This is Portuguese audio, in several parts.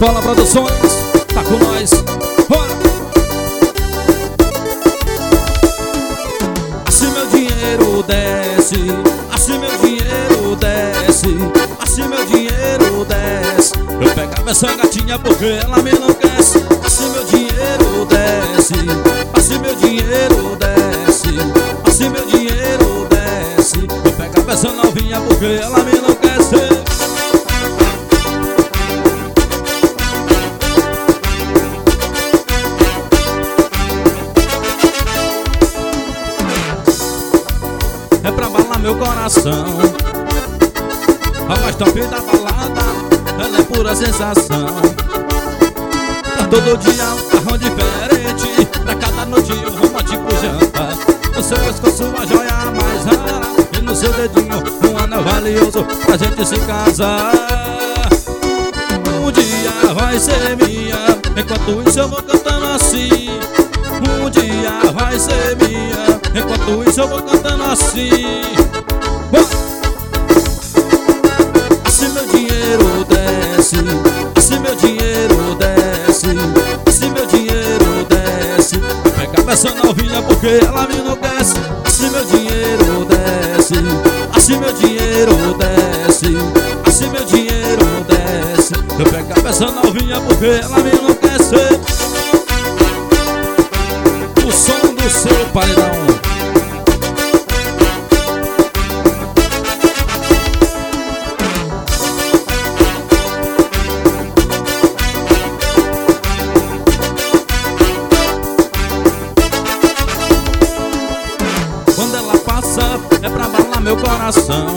Cola Produções, tá com nós. Bora! Assim meu dinheiro desce, assim meu dinheiro desce, assim meu dinheiro desce. Eu pegava essa gatinha porque ela me enlouquece. Assim meu dinheiro desce, assim meu dinheiro desce, assim meu dinheiro desce. Eu pegava essa novinha porque ela me enlouquece. É pra balar meu coração, a mais top da balada, ela é pura sensação. Pra todo dia um carrão diferente, pra cada noite um romântico jantar. No seu pescoço a joia mais rara, e no seu dedinho um anel valioso pra gente se casar. Um dia vai ser minha, enquanto isso eu vou cantando assim. Um dia vai ser minha, enquanto isso eu vou cantando assim. Assim meu dinheiro desce, assim meu dinheiro desce, assim meu dinheiro desce. Pegava essa novinha porque ela me enlouquece. Assim meu dinheiro desce, assim meu dinheiro desce, assim meu dinheiro desce. Eu pegava essa novinha porque ela me enlouquece. O som do seu paredão. Quando ela passa é pra balar meu coração,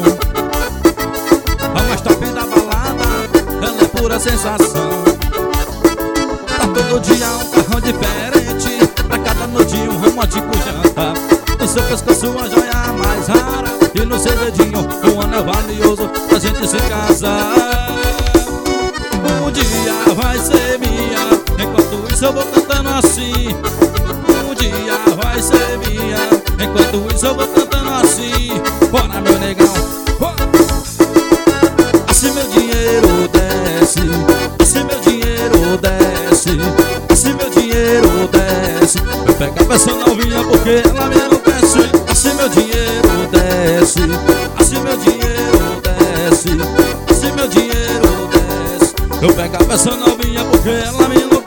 a mais top da balada, ela é pura sensação. Pra todo dia um carrão diferente, pra cada noite um romântico jantar. No seu pescoço a joia mais rara, e no seu dedinho um anel valioso pra gente se casar. Um dia vai ser minha, enquanto isso eu vou cantando assim. Um dia vai ser minha, enquanto isso eu vou cantando assim. Bora meu negão, bora! Assim meu dinheiro desce, assim meu dinheiro desce, assim meu dinheiro desce. Eu pegava essa novinha porque ela me enlouquece. Assim meu dinheiro desce, assim meu dinheiro desce, assim meu dinheiro desce. Eu pegava essa novinha porque ela me enlouquece.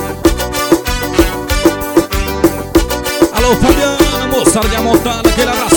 Alô Fabiana, moçada de Amontada, aquele abraço.